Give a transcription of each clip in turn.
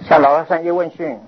向老和尚一问讯。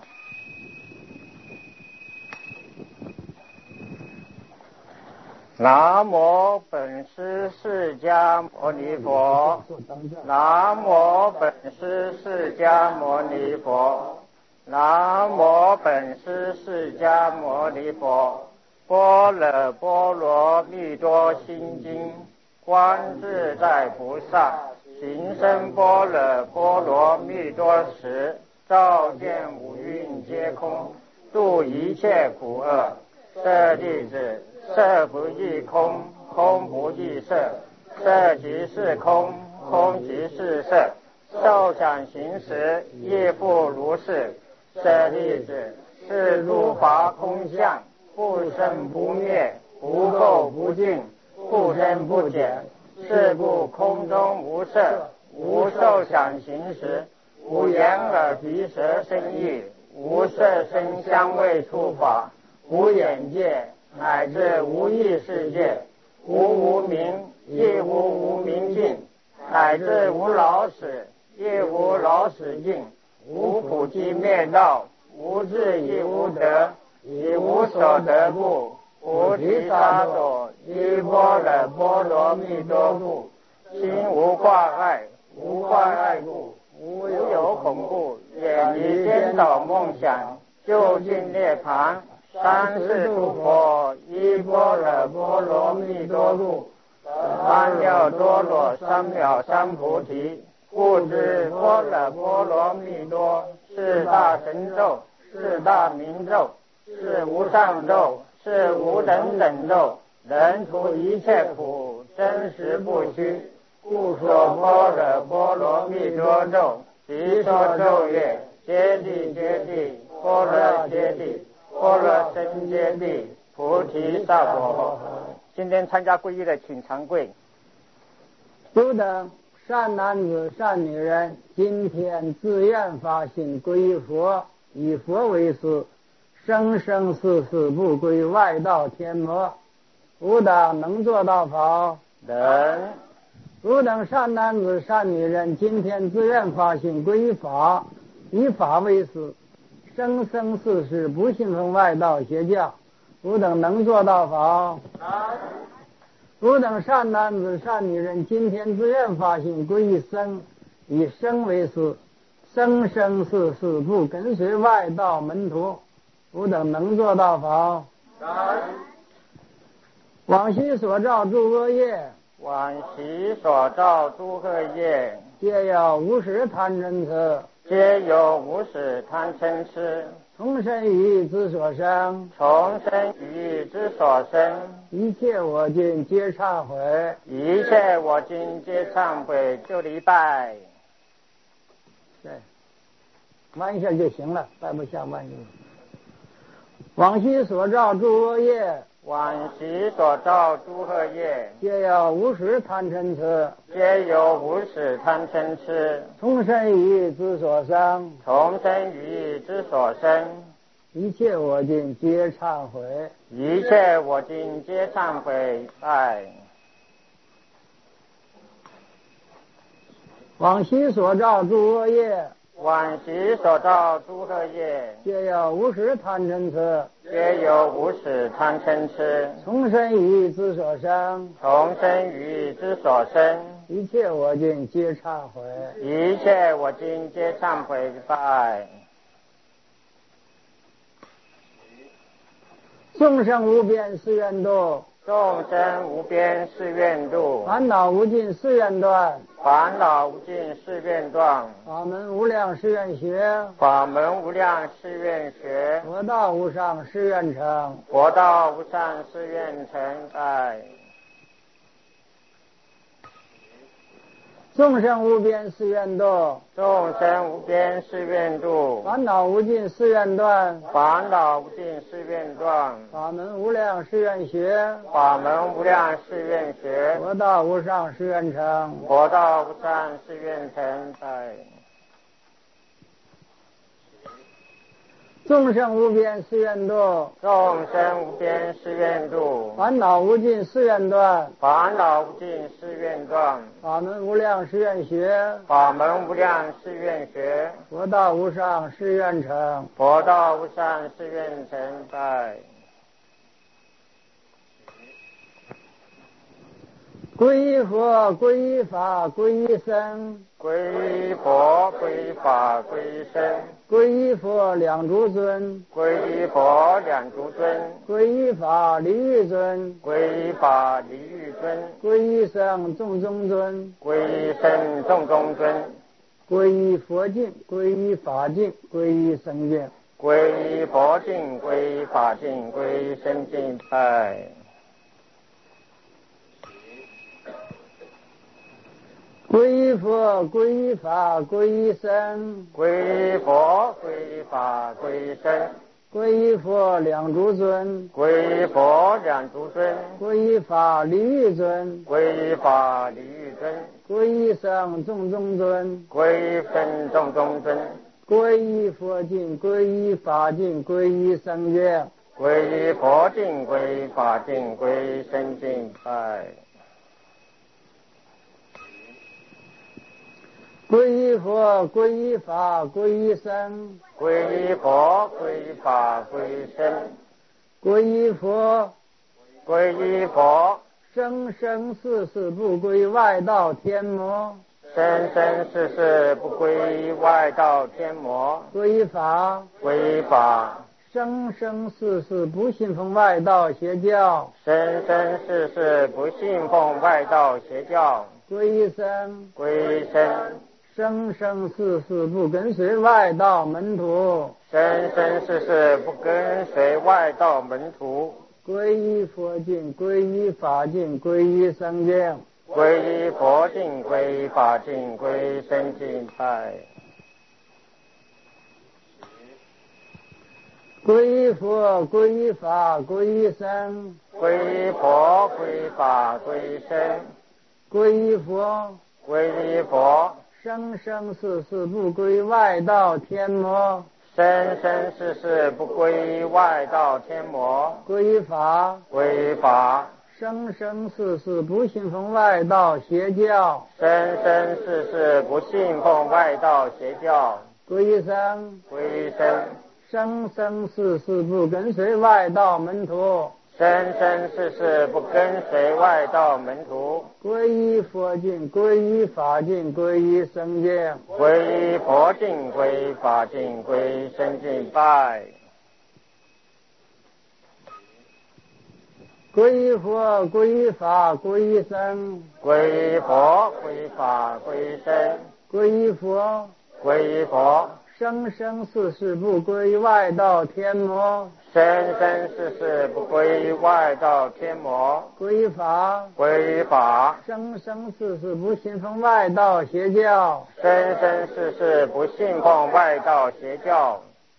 南无本师释迦牟尼佛，南无本师释迦牟尼佛，南无本师释迦牟尼佛。般若波罗蜜多心经，观自在菩萨行深般若波罗蜜多时，照见五蕴皆空，度一切苦厄。舍利子，色不异空，空不异色，色即是空，空即是色，受想行识亦复如是。舍利子，是诸法空相，不生不灭，不垢不净，不增不减。是故空中无色，无受想行识，无眼耳鼻舌身意，无色声香味触法，无眼界，乃至无意识界，无明，亦无明尽，乃至无老死，亦无老死尽，无苦集灭道，无智亦无得，以无所得故，菩提萨埵依般若波罗蜜多故，心无挂碍，无挂碍故，无有恐怖，远离颠倒梦想，究竟涅槃。三世诸佛依般若波罗蜜多故，阿耨多罗三藐三菩提。故知般若波罗蜜多是大神咒，是大明咒，是无上咒，是无等等咒，能除一切苦，真实不虚。故说般若波罗蜜多咒，即说咒曰：揭谛揭谛，般若揭谛，般若僧揭谛，菩提萨埵。今天参加皈依的请长跪。 汝等善男子善女人，今天自愿发心皈依佛，以佛为师，生生世世不归外道天魔。吾等能做到否？ 能。 汝等善男子善女人，今天自愿发心皈依法，以法为师，生生世世不信奉外道邪教。吾等能做到否？ 能。 汝等善男子善女人，今天自愿发心皈依僧，以僧为师，生生世世不跟随外道门徒。吾等能做到否？ 能。 往昔所造诸恶业， 往昔所造诸恶业， 皆有无始贪嗔痴， 皆有无始贪嗔痴， 从生于之所生， 从生于之所生， 一切我今皆忏悔， 一切我今皆忏悔。就礼拜。 对，弯一下就行了，拜不下弯一下。往昔所造诸恶业， 往昔所造诸恶业， 皆有无始贪嗔痴， 皆有无始贪嗔痴， 从生于之所生， 从生于之所生， 一切我今皆忏悔， 一切我今皆忏悔。拜。 往昔所造诸恶业， 往昔所造诸恶业， 皆有无始贪嗔痴， 皆有无始贪嗔痴， 从生于之所生， 从生于之所生， 一切我今皆忏悔， 一切我今皆忏悔。拜。 众生无边誓愿度， 众生无边誓愿度， 烦恼无尽誓愿断， 烦恼无尽誓愿断， 法门无量誓愿学， 法门无量誓愿学， 佛道无上誓愿成， 佛道无上誓愿成。拜。 众生无边誓愿度， 众生无边誓愿度， 烦恼无尽誓愿断， 烦恼无尽誓愿断， 法门无量誓愿学， 法门无量誓愿学， 佛道无上誓愿成， 佛道无上誓愿成。拜。 众生无边誓愿度， 众生无边誓愿度， 烦恼无尽誓愿断， 烦恼无尽誓愿断， 法门无量誓愿学， 法门无量誓愿学， 佛道无上誓愿成， 佛道无上誓愿成。拜。 皈依佛，皈依法，皈依僧， 皈依佛，皈依法，皈依僧， 皈依佛两足尊， 皈依佛两足尊， 皈依法离欲尊， 皈依法离欲尊， 皈依僧众中尊， 皈依僧众中尊， 皈依佛境，皈依法境，皈依僧境， 皈依佛境，皈依法境，皈依僧境。拜。 皈依佛，皈依法，皈依僧， 皈依佛，皈依法，皈依僧， 皈依佛两足尊， 皈依佛两足尊， 皈依法离欲尊， 皈依法离欲尊， 皈依僧众中尊， 皈依僧众中尊， 皈依佛境，皈依法境，皈依僧境， 皈依佛境，皈依法境，皈依僧境。拜。 皈依佛，皈依法，皈依僧， 皈依佛，皈依法，皈依僧， 皈依佛， 皈依佛， 生生世世不归外道天魔， 生生世世不归外道天魔， 皈依法， 皈依法， 生生世世不信奉外道邪教， 生生世世不信奉外道邪教， 皈依僧， 皈依僧， 生生世世不跟随外道门徒， 生生世世不跟随外道门徒， 皈依佛境，皈依法境，皈依僧境， 皈依佛境，皈依法境，皈依僧境。拜。 皈依佛，皈依法，皈依僧， 皈依佛，皈依法，皈依僧， 皈依佛， 皈依佛， 生生世世不归外道天魔， 生生世世不归外道天魔， 皈依法， 皈依法， 生生世世不信奉外道邪教， 生生世世不信奉外道邪教， 皈依僧， 皈依僧， 生生世世不跟随外道门徒， 生生世世不跟随外道门徒， 皈依佛境，皈依法境，皈依僧境， 皈依佛境，皈依法境，皈依僧境。拜。 皈依佛，皈依法，皈依僧， 皈依佛，皈依法，皈依僧， 皈依佛， 皈依佛， 生生世世不归外道天魔， 生生世世不归外道天魔， 皈依法， 皈依法， 生生世世不信奉外道邪教， 生生世世不信奉外道邪教，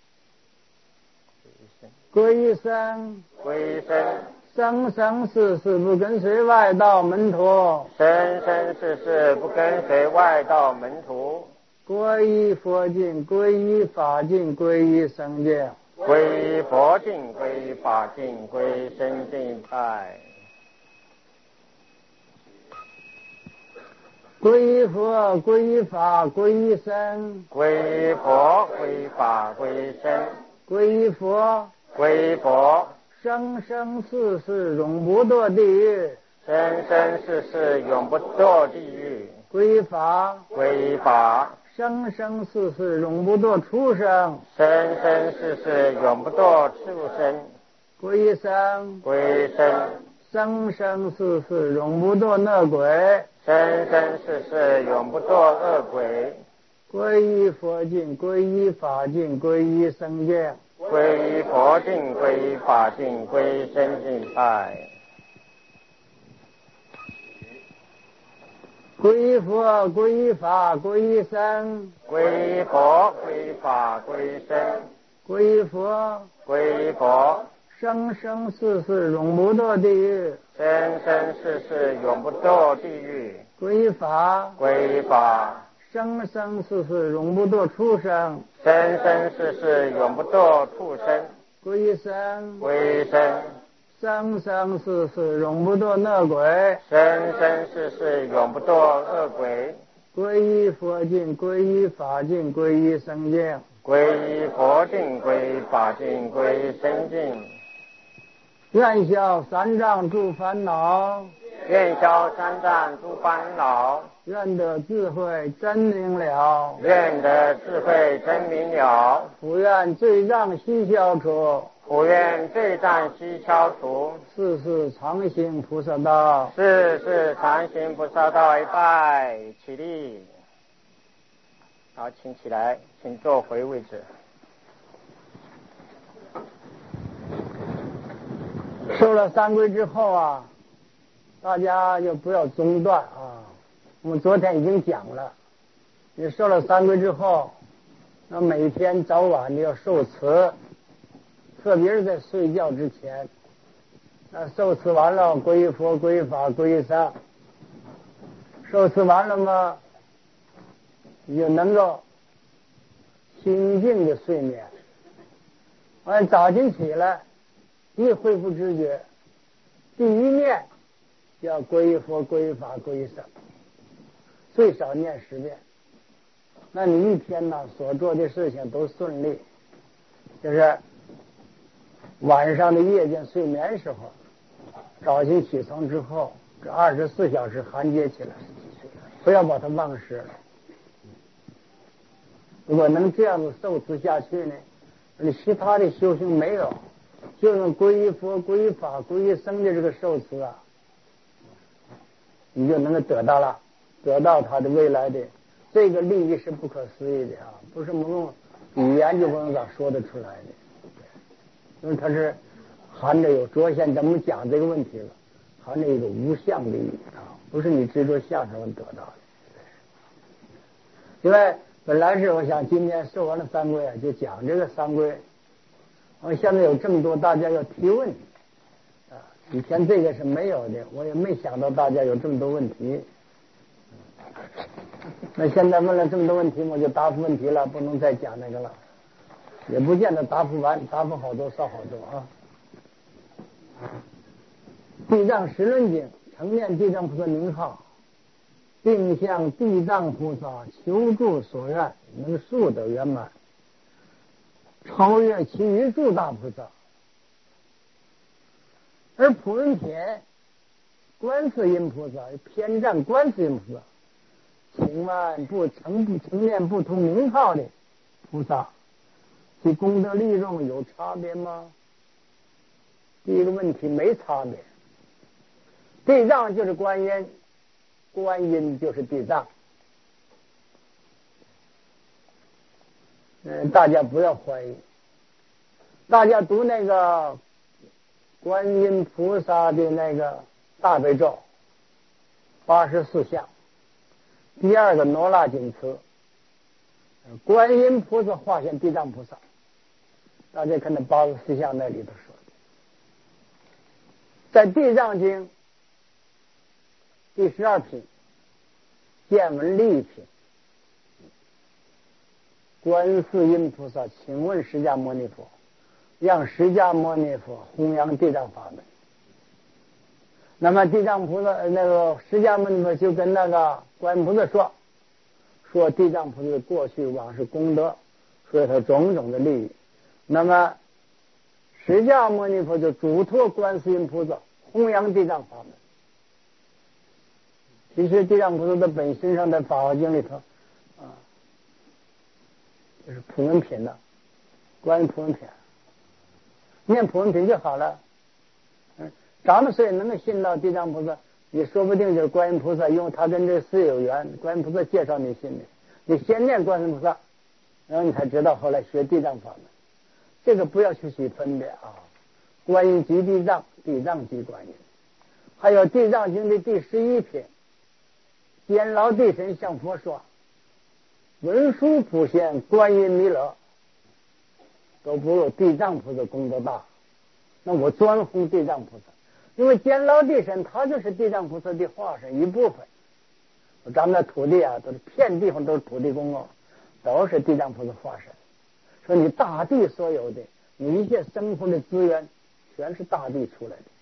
皈依僧， 皈依僧， 生生世世不跟随外道门徒， 生生世世不跟随外道门徒， 皈依佛境，皈依法境，皈依僧境， 皈依佛境，皈依法境，皈依僧境。拜。 皈依佛，皈依法，皈依僧， 皈依佛，皈依法，皈依僧， 皈依佛， 皈依佛， 生生世世永不堕地狱， 生生世世永不堕地狱， 皈依法， 皈依法， 生生世世永不堕畜生， 生生世世永不堕畜生， 皈依僧， 皈依僧， 生生世世永不堕恶鬼， 生生世世永不堕恶鬼， 皈依佛境，皈依法境，皈依僧境， 皈依佛境，皈依法境，皈依僧境。拜。 皈依佛，皈依法，皈依僧， 皈依佛，皈依法，皈依僧， 皈依佛， 皈依佛， 生生世世永不堕地狱， 生生世世永不堕地狱， 皈依法， 皈依法， 生生世世永不堕畜生， 生生世世永不堕畜生， 归生， 归生， 生生世世永不堕恶鬼， 生生世世永不堕恶鬼， 皈依佛境，皈依法境，皈依僧境， 皈依佛境，皈依法境，皈依僧境， 愿消三障诸烦恼， 愿消三障诸烦恼， 愿得智慧真明了， 愿得智慧真明了， 福愿罪障悉消除， 福愿罪障悉消除， 世世常行菩萨道， 世世常行菩萨道。一拜起立，好，请起来，请坐回位置。 受了三皈之后啊，大家就不要中断啊。我们昨天已经讲了，你受了三皈之后，那每天早晚你要受持，特别是在睡觉之前。那受持完了，皈依佛，皈依法，皈依僧。受持完了嘛，你就能够清静的睡眠。完早晨起来，一恢复知觉，第一念要皈依佛，皈依法，皈依僧，最少念10遍。那你一天呢所做的事情都顺利，就是晚上的夜间睡眠时候，早晨起床之后，这24小时衔接起来，不要把它忘失了。如果能这样子受持下去呢，你其他的修行没有，就用皈依佛、皈依法、皈依僧的这个受持啊，你就能够得到他的未来的这个利益是不可思议的啊，不是我们用语言就不能咋说得出来的，因为它是含着有昨天咱们讲这个问题了，含着一个无相利益啊，不是你执着相上得到的。因为本来是我想今天受完了三皈啊，就讲这个三皈。现在有这么多大家要提问啊，以前这个是没有的，我也没想到大家有这么多问题。那现在问了这么多问题，我就答复问题了，不能再讲那个了，也不见得答复完，答复好多少好多啊。地藏十轮经承念地藏菩萨名号，并向地藏菩萨求助所愿，能速得圆满，超越其余诸大菩萨。而普门品观世音菩萨偏占观世音菩萨，请问承念不同名号的菩萨，其功德利润有差别吗？第一个问题，没差别。地藏就是观音，观音就是地藏。大家不要怀疑，大家读那个观音菩萨的那个大悲咒84相，第二个罗刹经词，观音菩萨化现地藏菩萨，大家看那84相那里头说的，在地藏经第12品见闻利益品，观世音菩萨请问释迦牟尼佛，让释迦牟尼佛弘扬地藏法门。那么地藏菩萨那个释迦牟尼佛就跟那个观音菩萨说地藏菩萨的过去往事功德，说他种种的利益。那么释迦牟尼佛就嘱托观世音菩萨弘扬地藏法门。其实地藏菩萨的本身上的法华经里头啊，就是普门品的，观音普门品，念普门品就好了。咱们虽然能够信到地藏菩萨，你说不定就是观音菩萨，因为他跟这事有缘，观音菩萨介绍你信的，你先念观音菩萨，然后你才知道后来学地藏法门。这个不要去分别啊，观音即地藏，地藏即观音。还有地藏经的第11品，监牢地神向佛说，文殊普现观音弥勒，都不如地藏菩萨功德大。那我专弘地藏菩萨，因为监牢地神他就是地藏菩萨的化身一部分， 咱们的土地啊，都是遍地方都是土地公公，都是地藏菩萨化身。说你大地所有的，你一切生活的资源，全是大地出来的。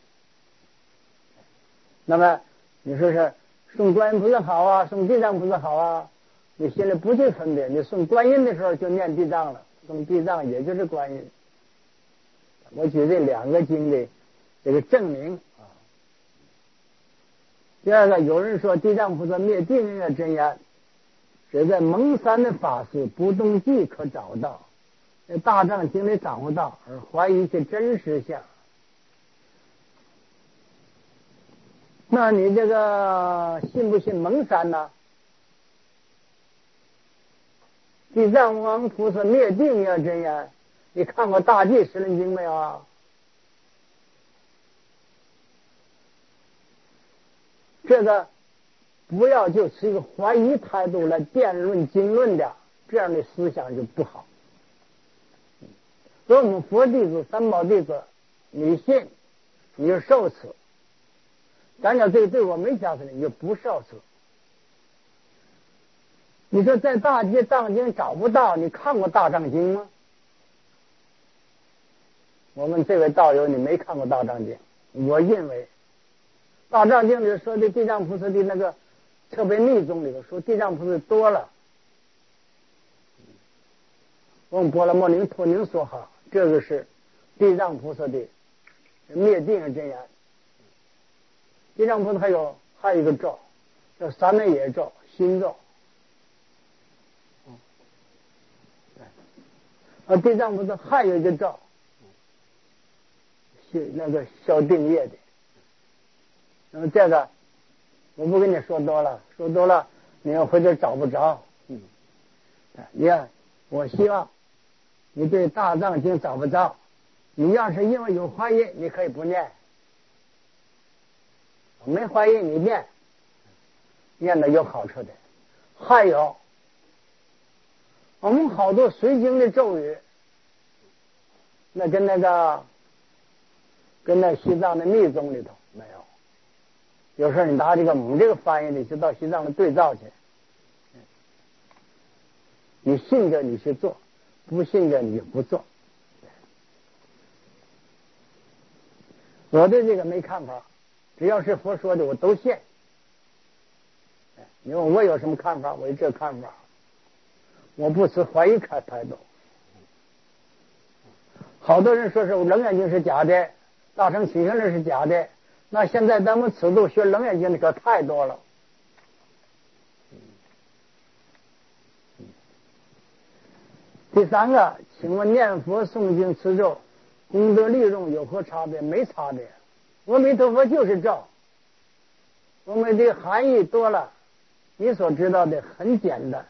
那么你说是送观音菩萨好啊，送地藏菩萨好啊？你心里不去分别，你送观音的时候就念地藏了，送地藏也就是观音。我举这两个经的这个证明啊。第二个，有人说地藏菩萨灭定业真言，只在蒙山的法师不动记可找到，在大藏经里找不到，而怀疑其真实相。那你这个信不信蒙山呢？地藏王菩萨灭定业真言，你看过大地十轮经没有啊？这个不要就持一个怀疑态度来辩论经论的，这样的思想就不好。所以我们佛弟子、三宝弟子，你信你就受持，咱要这个对我没相信的，你就不受持。你说在大街藏经找不到，你看过大藏经吗？我们这位道友，你没看过大藏经。我认为大藏经里说的地藏菩萨的那个特别密宗里头说地藏菩萨多了。我们波罗摩尼托宁说好，这个是地藏菩萨的灭定真言。地藏菩萨还有一个咒叫三昧耶咒、心咒。地藏菩萨还有一个咒，那个消定业的。那么这个我不跟你说多了，说多了你要回头找不着。你看，我希望你对大藏经找不着，你要是因为有怀疑，你可以不念；没怀疑你念的有好处的。还有我们好多随经的咒语，那跟那西藏的密宗里头没有。有时候你拿这个我们这个翻译的，就到西藏的对照去。你信着你去做，不信着你就不做。我对这个没看法，只要是佛说的我都信。你问我有什么看法？我有这看法。我不持怀疑态度。好多人说是楞严经是假的，大乘起信论是假的，那现在咱们此度学楞严经的可太多了。第三个，请问念佛诵经持咒功德利润有何差别？没差别。阿弥陀佛就是咒，我们的含义多了，你所知道的很简单。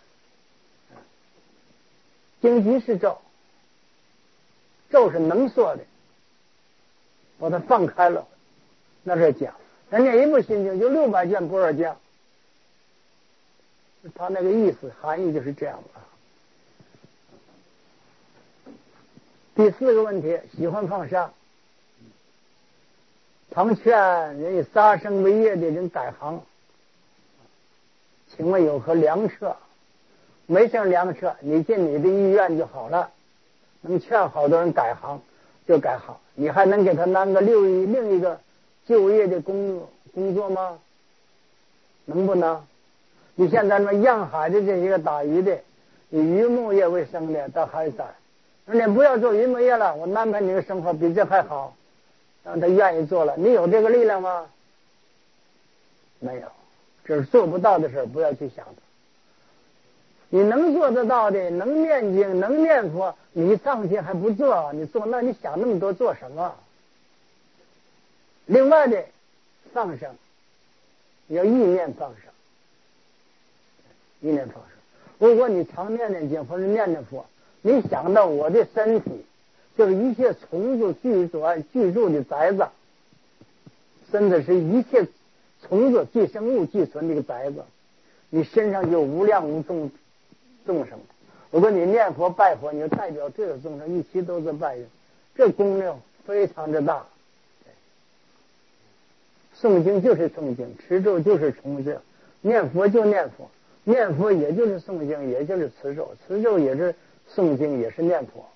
经集是咒，咒是能说的，把它放开了，那是讲。人家一部心经就600卷般若经，他那个意思含义就是这样的。第四个问题，喜欢放生，常劝人以杀生为业的人改行，请问有何良策？没什么良策，你尽你的意愿就好了。能劝好多人改行就改行，你还能给他安个另一个就业的工作吗？能不能？你现在那养海的这些个打鱼的，以渔牧业为生的到海山，你不要做渔牧业了，我安排你的生活比这还好，让他愿意做了。你有这个力量吗？没有，这是做不到的事，不要去想它。你能做得到的，能念经能念佛，你上去还不做，你做那你想那么多做什么？另外的放生要意念放生，意念放生。如果你常念经或者念佛，你想到我的身体就是一切虫子居住的宅子，身子是一切虫子寄生物寄存的一个宅子，你身上有无量无众生。如果你念佛拜佛，你就代表这个众生一起都是拜人，这功量非常之大。诵经就是诵经，持咒就是持咒， 念佛就念佛，念佛也就是诵经，也就是持咒，持咒也是诵经，也是念佛。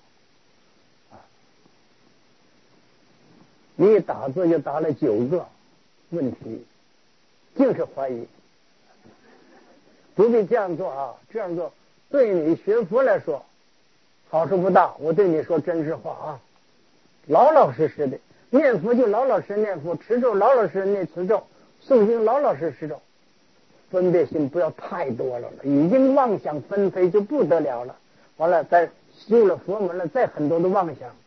你一打字就打了9个问题，净是怀疑。不必这样做啊，这样做对你学佛来说好处不大。我对你说真实话啊，老老实实的念佛就老老实实念佛，持咒老老实实念持咒，诵经老老实实持咒，分别心不要太多了，已经妄想纷飞就不得了了。完了再修了佛门了，再很多的妄想。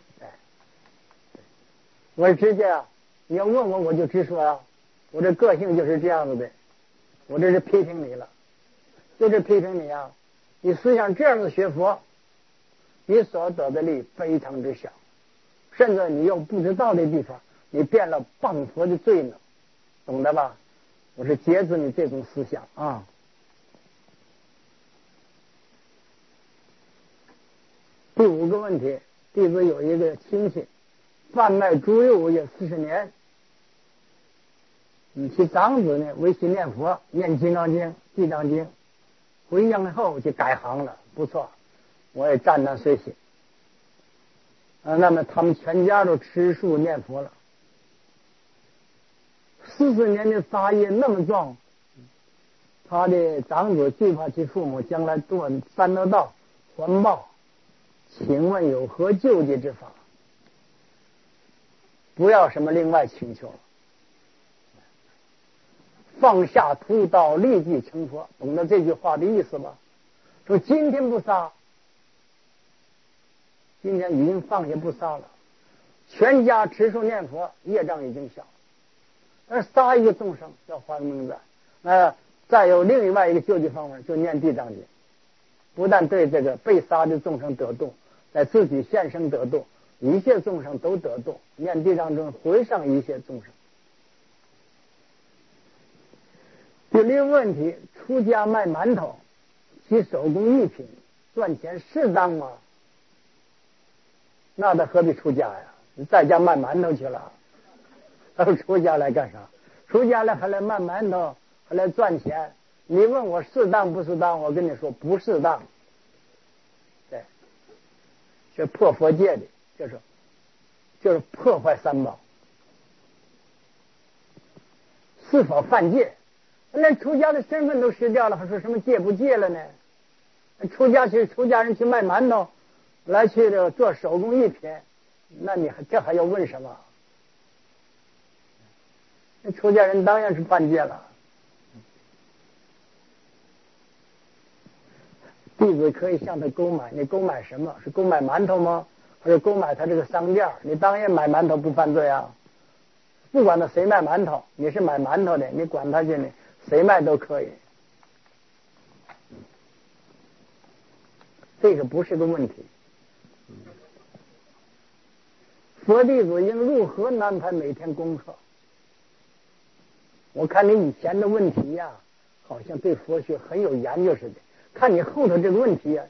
我直接啊，你要问我我就直说啊，我这个性就是这样子的，我这是批评你了，就是批评你啊，你思想这样子学佛，你所得的利非常之小，甚至你用不知道的地方，你变了谤佛的罪呢，懂得吧？我是节制你这种思想啊。第5个问题，弟子有一个亲戚贩卖猪肉也40年，其长子呢维系念佛，念金刚经、地藏经，回乡后就改行了，不错，我也赞叹随喜。那么他们全家都吃素念佛了，40年的杀业那么重，他的长子惧怕其父母将来堕三恶道还报，请问有何救济之法？不要什么另外请求了，放下屠刀立即成佛，懂得这句话的意思吧？说今天不杀，今天已经放下不杀了，全家持素念佛，业障已经小。而杀一个众生要还命债，再有另外一个救济方法，就念地藏经，不但对这个被杀的众生得度，在自己现生得度，一切众生都得度，念地藏经回向一切众生。第6个问题，出家卖馒头其手工艺品赚钱适当吗？那他何必出家呀？你在家卖馒头去了，他说出家来干啥？出家来还来卖馒头，还来赚钱？你问我适当不适当？我跟你说不适当。对，是破佛戒的，就是破坏三宝，是否犯戒？连出家的身份都失掉了，还说什么戒不戒了呢？出家人去卖馒头，来去的做手工艺品，那你这还要问什么？那出家人当然是犯戒了。弟子可以向他购买，你购买什么？是购买馒头吗？还是购买他这个商店？你当然买馒头不犯罪啊！不管他谁卖馒头，你是买馒头的，你管他去呢，谁卖都可以，这个不是个问题。佛弟子应如何安排每天功课？我看你以前的问题呀，好像对佛学很有研究似的。看你后头这个问题呀，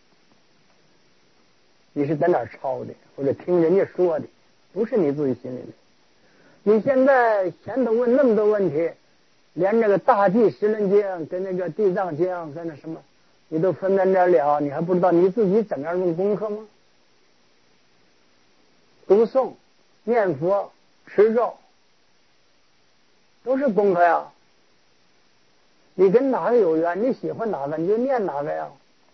你是在哪儿抄的，或者听人家说的，不是你自己心里的。你现在前头问那么多问题，连这个大地十轮经跟那个地藏经跟那什么，你都分辨得了，你还不知道你自己怎么样用功课吗？读诵、念佛、持咒，都是功课呀。你跟哪个有缘，你喜欢哪个你就念哪个呀。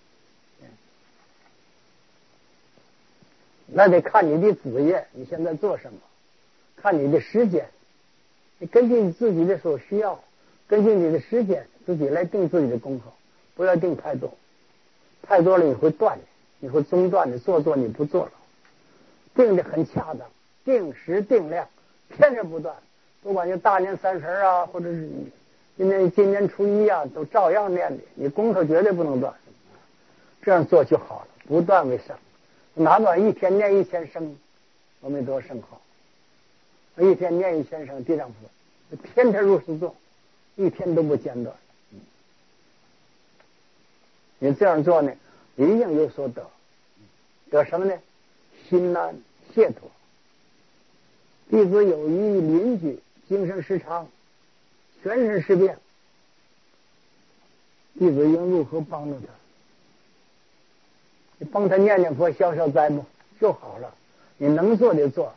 那得看你的职业，你现在做什么，看你的时间，你根据你自己的所需要，根据你的时间自己来定自己的功课，不要定太多，太多了你会断的，你会中断的，做你不做了。定的很恰当，定时定量，天天不断，不管是大年30啊，或者是今年初一啊，都照样念的，你功课绝对不能断，这样做就好了，不断为上。哪怕一天念1000声阿弥陀圣号，一天念1000声地藏佛，天天如此做，一天都不间断。你这样做呢，一定有所得。得什么呢？心安解脱。弟子有一邻居精神失常，全身失病， 弟子应如何帮助他？你帮他念念佛消消灾不就好了？你能做就做。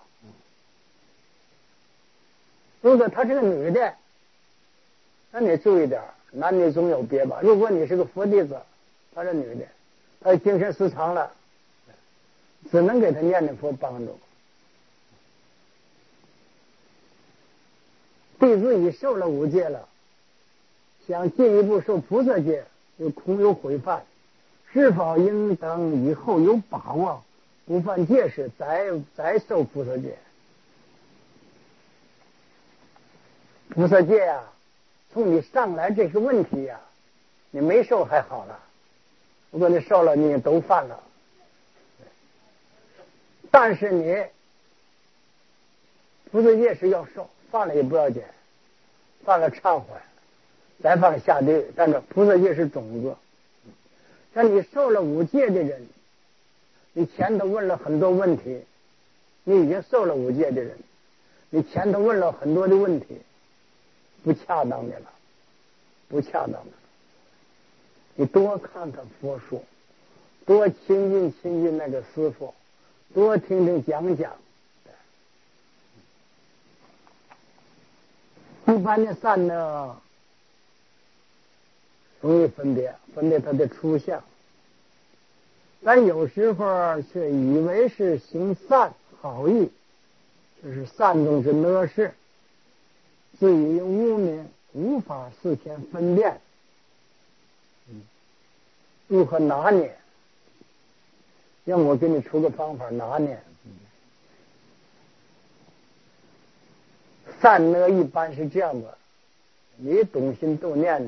如果她是个女的，那你注意点，男女总有别吧。如果你是个佛弟子，她是女的，她精神失常了，只能给她念念佛帮助。弟子已受了5戒了，想进一步受菩萨戒，又恐有毁犯，是否应等以后有把握不犯戒时再受菩萨戒？菩萨戒啊，从你上来这个问题呀，你没受还好了，如果你受了，你都犯了。但是你菩萨戒是要受，犯了也不要紧，犯了忏悔，再犯了下地狱。但是菩萨戒是种子。像你受了5戒的人，你前头问了很多问题，你已经受了5戒的人，你前头问了很多的问题，不恰当的了，不恰当的。你多看看佛书，多亲近那个师父，多听听讲讲。一般的善呢，容易分别它的出相，但有时候却以为是行善好意，就是善中之恶事，至于无名无法事前分辨，如何拿捏？让我给你出个方法拿捏。善恶一般是这样的，你懂心动念的，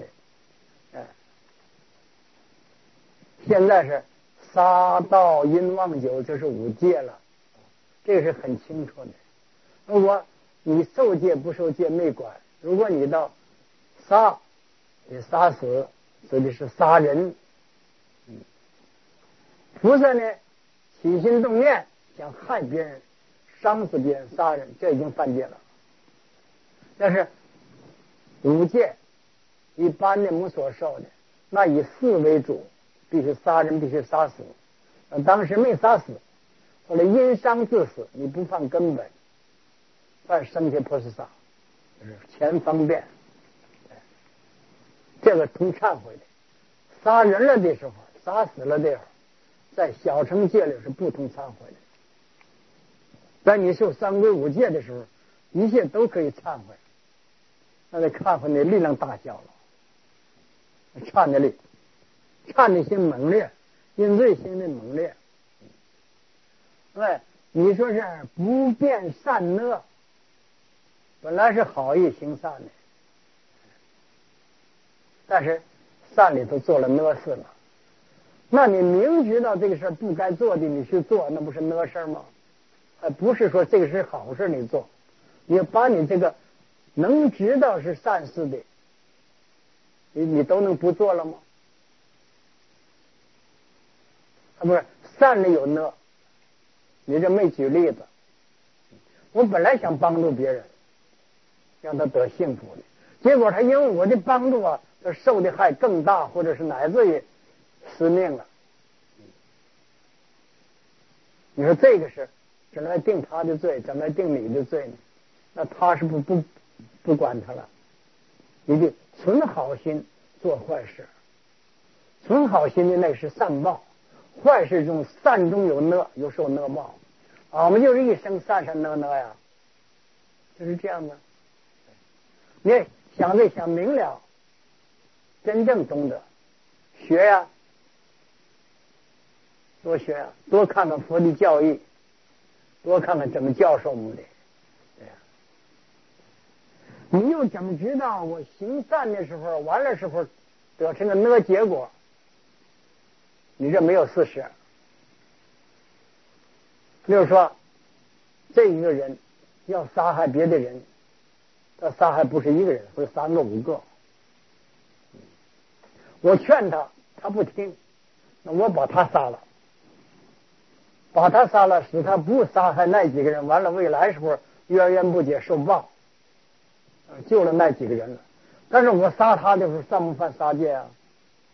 现在是杀盗淫妄酒，这是5戒了，这个是很清楚的。如果你受戒不受戒没管，如果你到杀，你杀死，指的是杀人。菩萨呢，起心动念想害别人、伤死别人、杀人，这已经犯戒了。但是5戒一般的我们所受的，那以4为主，必须杀人，必须杀死。当时没杀死，后来因伤致死，你不犯根本，犯生切婆斯杀，就是前方便。这个通忏悔的。杀人了的时候，杀死了的时候，在小乘戒里是不通忏悔的。在你受3规5戒的时候，一切都可以忏悔。那得看看你力量大小了，忏的力，忏的心猛烈，因罪心的猛烈。对，你说是不辨善恶，本来是好意行善的，但是善里头做了恶事了，那你明知道这个事不该做的，你去做，那不是恶事吗？还不是说这个是好事你做，你把你这个能知道是善事的，你都能不做了吗？不是，善里有恶，你这没举例子。我本来想帮助别人，让他得幸福的，结果他因为我的帮助啊，他受的害更大，或者是乃至于失命了。你说这个是怎么来定他的罪，怎么来定你的罪呢？那他是不管他了。你得存好心做坏事，存好心的那是善报，坏事中善中有恶，有受恶报。我们就是一生善恶呀，就是这样的。你想明了，真正懂得学呀，多学呀，多看看佛的教义，多看看怎么教授我们的。你又怎么知道我行善的时候完了时候得成个恶结果？你这没有事实。比如说这一个人要杀害别的人，他杀害不是一个人，或者3个5个，我劝他，他不听，那我把他杀了，使他不杀害那几个人，完了未来时候冤冤不解受报，救了那几个人了。但是我杀他的时候犯不犯杀戒啊？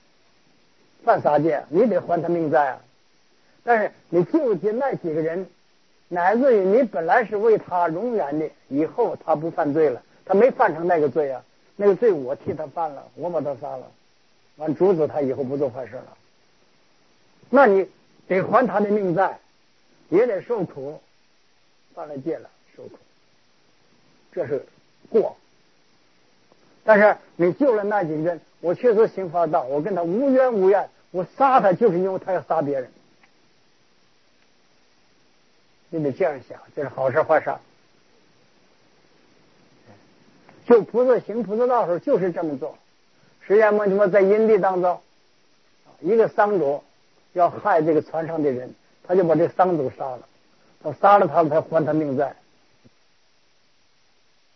犯杀戒，你得还他命债啊。但是你救济那几个人，乃至于你本来是为他容忍的，以后他不犯罪了，他没犯成那个罪啊，那个罪我替他犯了，我把他杀了，完阻止他以后不做坏事了。那你得还他的命债，也得受苦，犯了戒了受苦，这是过。但是你救了那几个人，我确实行法道，我跟他无冤无怨，我杀他就是因为他要杀别人。你得这样想，这是好事坏事。就菩萨行菩萨道的时候就是这么做。释迦牟尼佛在因地当中，一个商主要害这个船上的人，他就把这个商主杀了，他杀了他才还他命债。